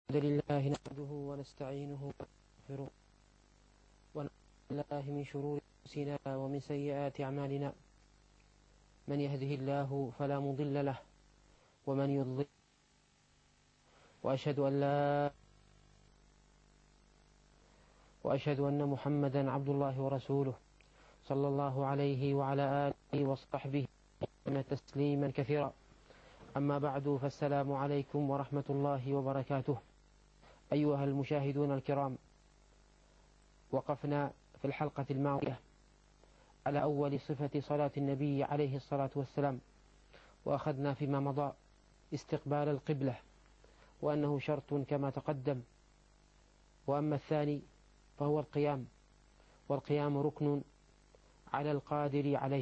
الحمد لله نحمده ونستعينه ونستغفره ونعوذ بالله من شرور أنفسنا ومن سيئات أعمالنا. من يهده الله فلا مضل له ومن يضلل. وأشهد أن محمدا عبد الله ورسوله صلى الله عليه وعلى آله وصحبه تسليما كثيرا. أما بعد، فالسلام عليكم ورحمة الله وبركاته. أيها المشاهدون الكرام، وقفنا في الحلقة الماضية على أول صفة صلاة النبي عليه الصلاة والسلام، وأخذنا فيما مضى استقبال القبلة، وأنه شرط كما تقدم. وأما الثاني فهو القيام، والقيام ركن على القادر عليه.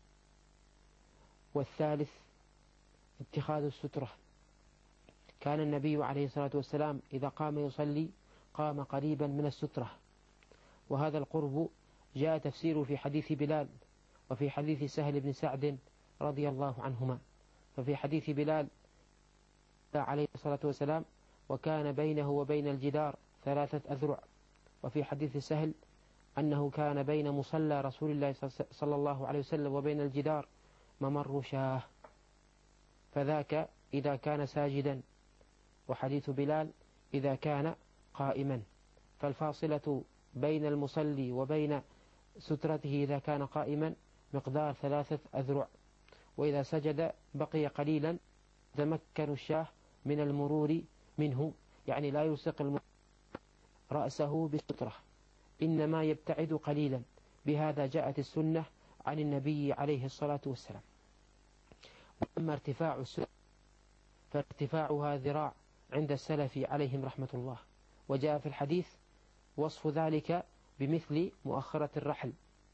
والثالث اتخاذ السترة. كان النبي عليه الصلاة والسلام إذا قام يصلي قام قريبا من السترة، وهذا القرب جاء تفسيره في حديث بلال وفي حديث سهل بن سعد رضي الله عنهما. ففي حديث بلال عليه الصلاة والسلام: وكان بينه وبين الجدار 3 أذرع. وفي حديث سهل أنه كان بين مصلى رسول الله صلى الله عليه وسلم وبين الجدار ممر شاه، فذاك إذا كان ساجدا، وحديث بلال إذا كان قائما. فالفاصلة بين المصلي وبين سترته إذا كان قائما مقدار 3 أذرع، وإذا سجد بقي قليلا تمكن الشاه من المرور منه، يعني لا يلصق رأسه بالسترة، إنما يبتعد قليلا. بهذا جاءت السنة عن النبي عليه الصلاة والسلام. وأما ارتفاع السترة فارتفاعها ذراع عند السلف عليهم رحمة الله، وجاء في الحديث وصف ذلك بمثل مؤخرة الرحل.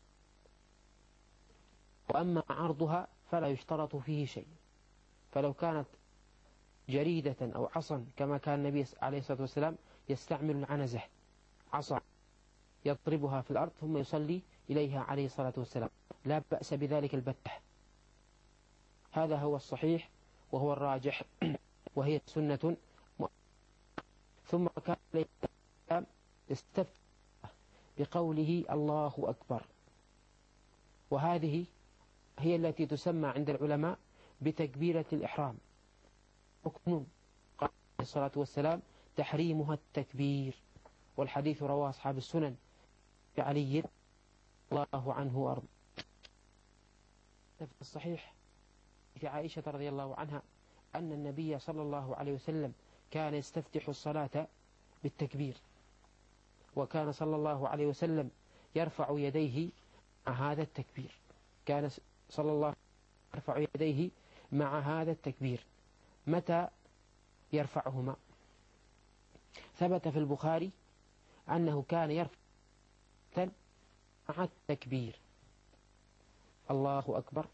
وأما عرضها فلا يشترط فيه شيء، فلو كانت جريدة أو عصا كما كان النبي عليه الصلاة والسلام يستعمل العنزة، عصا يضربها في الأرض ثم يصلي إليها عليه الصلاة والسلام، لا بأس بذلك البتة. هذا هو الصحيح وهو الراجح، وهي سنة. ثم كان عليه السلام استفتح بقوله الله أكبر، وهذه هي التي تسمى عند العلماء بتكبيرة الإحرام، ركن قال عليه الصلاة والسلام تحريمها التكبير. والحديث رواه أصحاب السنن علي الله عنه وأرضاه. في الصحيح في عائشة رضي الله عنها أن النبي صلى الله عليه وسلم كان يستفتح الصلاة بالتكبير، وكان صلى الله عليه وسلم يرفع يديه مع هذا التكبير. كان صلى الله عليه وسلم يرفع يديه مع هذا التكبير. متى يرفعهما؟ ثبت في البخاري أنه كان يرفع مع التكبير الله أكبر،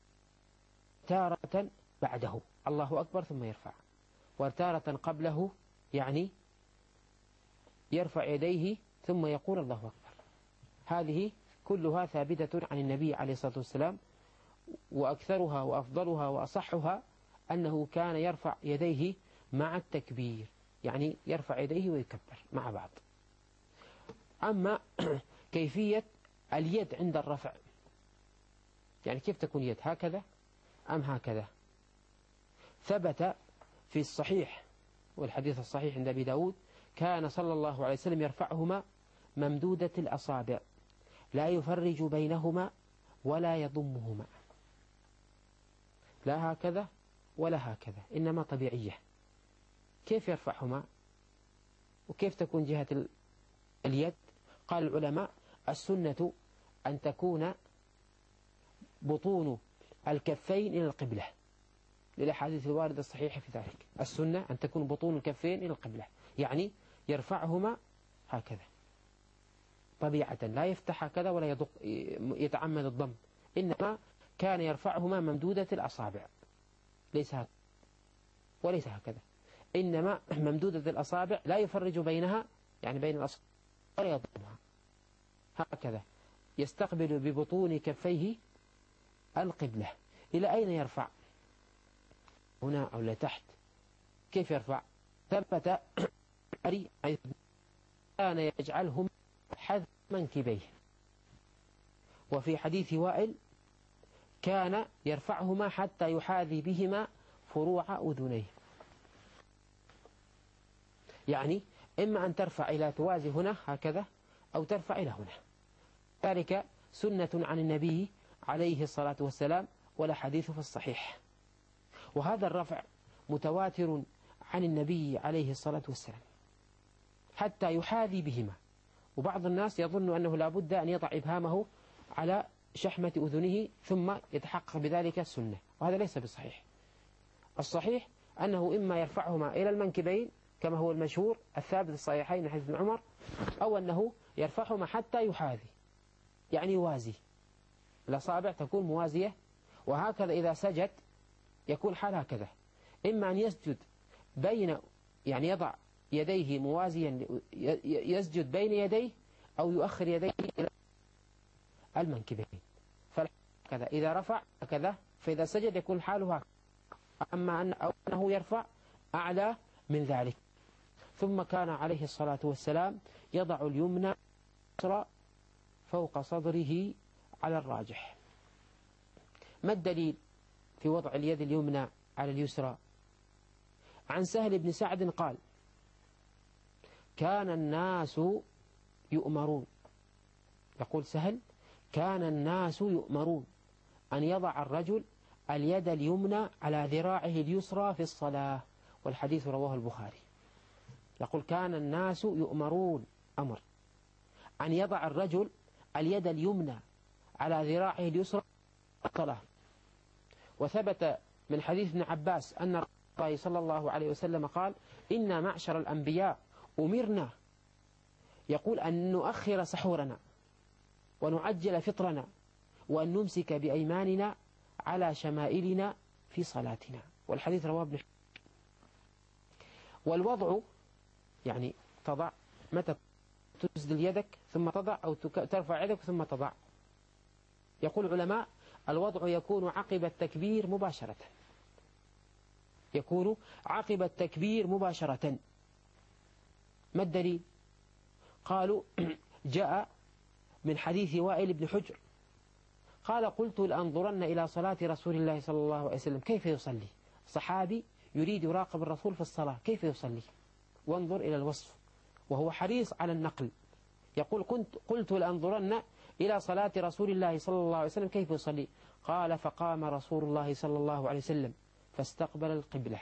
تارة بعده الله أكبر ثم يرفع، وتارة قبله، يعني يرفع يديه ثم يقول الله أكبر. هذه كلها ثابتة عن النبي عليه الصلاة والسلام، وأكثرها وأفضلها وأصحها أنه كان يرفع يديه مع التكبير، يعني يرفع يديه ويكبر مع بعض. أما كيفية اليد عند الرفع، يعني كيف تكون يد، هكذا أم هكذا؟ ثبت في الصحيح والحديث الصحيح عند أبي داود: كان صلى الله عليه وسلم يرفعهما ممدودة الأصابع، لا يفرج بينهما ولا يضمهما، لا هكذا ولا هكذا، إنما طبيعية. كيف يرفعهما وكيف تكون جهة اليد؟ قال العلماء: السنة أن تكون بطون الكفين إلى القبلة، للأحاديث الواردة الصحيحة في ذلك. السنة أن تكون بطون الكفين إلى القبلة، يعني يرفعهما هكذا طبيعة، لا يفتح هكذا ولا يدق يتعمد الضم، إنما كان يرفعهما ممدودة الأصابع، ليس هكذا وليس هكذا، إنما ممدودة الأصابع لا يفرج بينها، يعني بين الأصابع، ولا يضمها، هكذا يستقبل ببطون كفيه القبلة. إلى أين يرفع؟ هنا أو لتحت؟ كيف يرفع؟ ثبت كان يجعلهما حذو منكبيه. وفي حديث وائل كان يرفعهما حتى يحاذي بهما فروع أذنيه. يعني إما أن ترفع إلى توازي هنا هكذا أو ترفع إلى هنا. ذلك سنة عن النبي عليه الصلاة والسلام ولا حديث في الصحيح. وهذا الرفع متواتر عن النبي عليه الصلاة والسلام حتى يحاذي بهما. وبعض الناس يظن أنه لا بد أن يضع إبهامه على شحمة أذنه ثم يتحقق بذلك السنة، وهذا ليس بصحيح. الصحيح أنه إما يرفعهما إلى المنكبين كما هو المشهور الثابت الصحيحين من حديث ابن عمر، أو أنه يرفعهما حتى يحاذي، يعني يوازي، الأصابع تكون موازية. وهكذا إذا سجد يكون حال هكذا، إما أن يسجد بين، يعني يضع يديه موازيا، يسجد بين يديه أو يؤخر يديه إلى المنكبين. فكذا إذا رفع كذا، فإذا سجد يكون حاله هكذا. أما أنه يرفع أعلى من ذلك. ثم كان عليه الصلاة والسلام يضع اليمنى فوق صدره على الراجح. ما الدليل في وضع اليد اليمنى على اليسرى؟ عن سهل بن سعد قال: كان الناس يؤمرون، يقول سهل: كان الناس يؤمرون أن يضع الرجل اليد اليمنى على ذراعه اليسرى في الصلاة، والحديث رواه البخاري. يقول: كان الناس يؤمرون، أمر، أن يضع الرجل اليد اليمنى على ذراعه اليسرى في الصلاة. وثبت من حديث ابن عباس أن الله صلى الله عليه وسلم قال: إن معشر الأنبياء أمرنا، يقول، أن نؤخر سحورنا ونعجل فطرنا وأن نمسك بأيماننا على شمائلنا في صلاتنا، والحديث رواه ابن. والوضع يعني تضع، متى تسدل يدك ثم تضع، أو ترفع يدك ثم تضع. يقول العلماء: الوضع يكون عقب التكبير مباشرة، يكون عقب التكبير مباشرة. ما الدليل؟ قالوا: جاء من حديث وائل بن حجر قال: قلت لأنظرن إلى صلاة رسول الله صلى الله عليه وسلم كيف يصلي. صحابي يريد يراقب الرسول في الصلاة كيف يصلي، وانظر إلى الوصف، وهو حريص على النقل. يقول: قلت لأنظرن إلى صلاة رسول الله صلى الله عليه وسلم كيف يصلي. قال: فقام رسول الله صلى الله عليه وسلم فاستقبل القبلة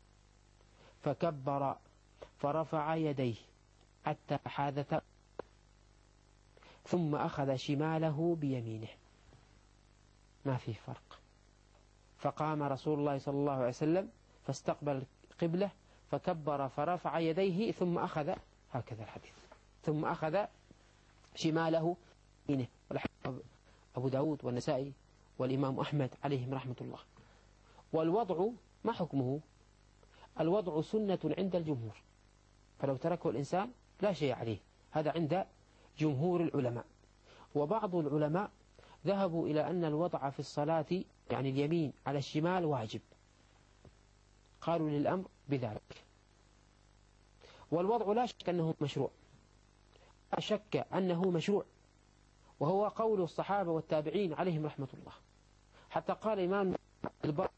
فكبر فرفع يديه حتى حاذت، ثم أخذ شماله بيمينه. ما فيه فرق. فقام رسول الله صلى الله عليه وسلم فاستقبل القبلة فكبر فرفع يديه ثم أخذ، هكذا الحديث، ثم أخذ شماله بيمينه. أبو داود والنسائي والإمام أحمد عليهم رحمة الله. والوضع ما حكمه؟ الوضع سنة عند الجمهور، فلو تركه الإنسان لا شيء عليه، هذا عند جمهور العلماء. وبعض العلماء ذهبوا إلى أن الوضع في الصلاة، يعني اليمين على الشمال، واجب، قالوا للأمر بذلك. والوضع لا شك أنه مشروع، لا شك أنه مشروع، وهو قول الصحابة والتابعين عليهم رحمة الله. حتى قال الإمام البر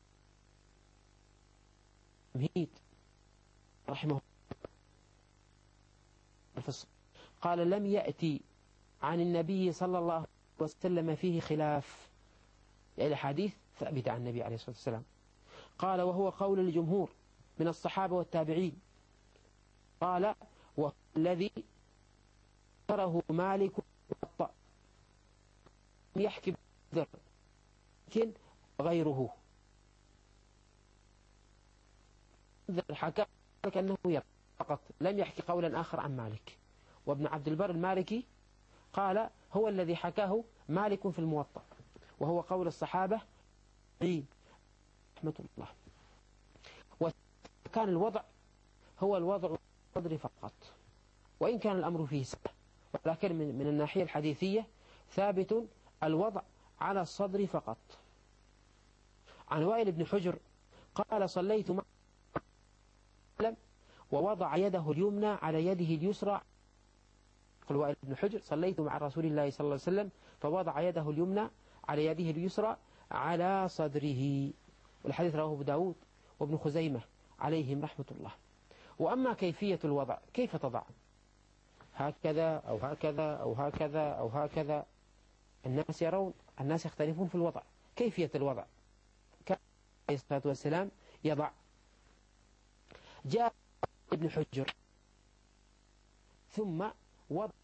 مهيد رحمه الله قال: لم يأتي عن النبي صلى الله عليه وسلم فيه خلاف، يعني الحديث ثابت عن النبي عليه الصلاة والسلام. قال: وهو قول الجمهور من الصحابة والتابعين. قال: والذي تره مالك يحكي بذر، لكن غيره حكى أنه فقط، لم يحكي قولا آخر عن مالك. وابن عبد البر المالكي قال: هو الذي حكاه مالك في الموطأ، وهو قول الصحابة رحمة الله. وكان الوضع هو الوضع الصدر فقط، وإن كان الأمر فيه سهل، ولكن من الناحية الحديثية ثابت الوضع على الصدر فقط. عن وائل بن حجر قال: صليت مع ووضع يده اليمنى على يده اليسرى. قال وائل بن حجر: صليت مع رسول الله صلى الله عليه وسلم فوضع يده اليمنى على يده اليسرى على صدره. والحديث رواه أبو داود وابن خزيمة عليهم رحمة الله. وأما كيفية الوضع، كيف تضع؟ هكذا أو هكذا أو هكذا أو هكذا. الناس يختلفون في الوضع. كيفية الوضع كان عليه الصلاة والسلام يضع. جاء ابن حجر ثم وضع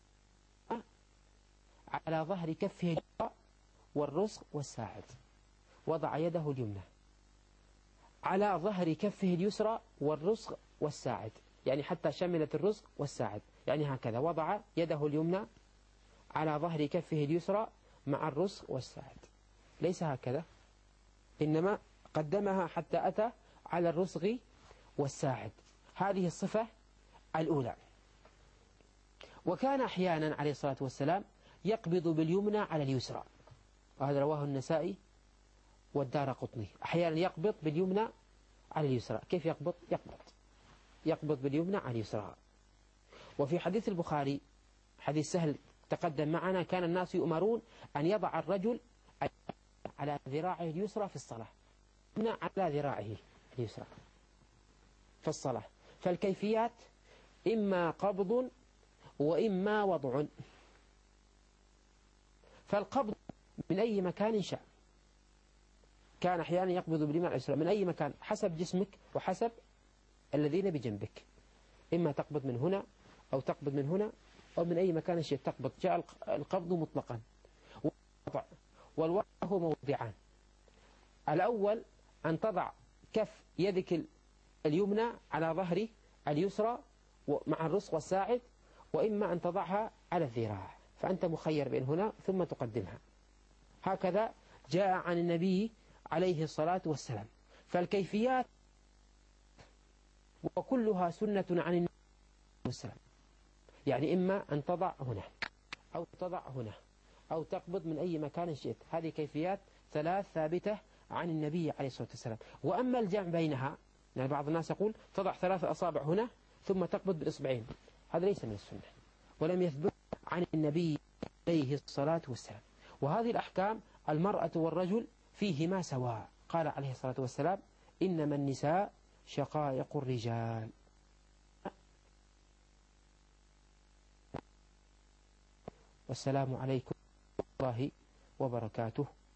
على ظهر كفه والرسغ والساعد. وضع يده اليمنى على ظهر كفه اليسرى والرسغ والساعد، يعني حتى شملت الرسغ والساعد، يعني هكذا وضع يده اليمنى على ظهر كفه اليسرى مع الرسغ والساعد، ليس هكذا، إنما قدمها حتى أتى على الرسغ والساعد. هذه الصفة الأولى. وكان أحيانا عليه الصلاة والسلام يقبض باليمنى على اليسرى، وهذا رواه النسائي والدارقطني. أحيانا يقبض باليمنى على اليسرى. كيف يقبض؟ يقبض باليمنى على اليسرى. وفي حديث البخاري حديث سهل تقدم معنا: كان الناس يؤمرون أن يضع الرجل على ذراعه اليسرى في الصلاة، على ذراعه اليسرى في الصلاة. فالكيفيات إما قبض وإما وضع. فالقبض من أي مكان شاء، كان أحيانا يقبض باليمنى على اليسرى من أي مكان حسب جسمك وحسب الذين بجنبك، إما تقبض من هنا أو تقبض من هنا أو من أي مكان شئت تقبض. جاء القبض مطلقا. والوضع هو موضعان: الأول أن تضع كف يدك اليمنى على ظهر اليسرى مع الرسغ والساعد، وإما أن تضعها على الذراع، فأنت مخير بين هنا ثم تقدمها. هكذا جاء عن النبي عليه الصلاة والسلام. فالكيفيات وكلها سنة عن النبي والسلام، يعني إما أن تضع هنا أو تضع هنا أو تقبض من أي مكان شئت. هذه كيفيات ثلاث ثابتة عن النبي عليه الصلاة والسلام. وأما الجمع بينها، يعني بعض الناس يقول تضع 3 أصابع هنا ثم تقبض بالإصبعين، هذا ليس من السنة ولم يثبت عن النبي عليه الصلاة والسلام. وهذه الأحكام المرأة والرجل فيهما سواء. قال عليه الصلاة والسلام: إنما النساء شقائق الرجال. والسلام عليكم ورحمة الله وبركاته.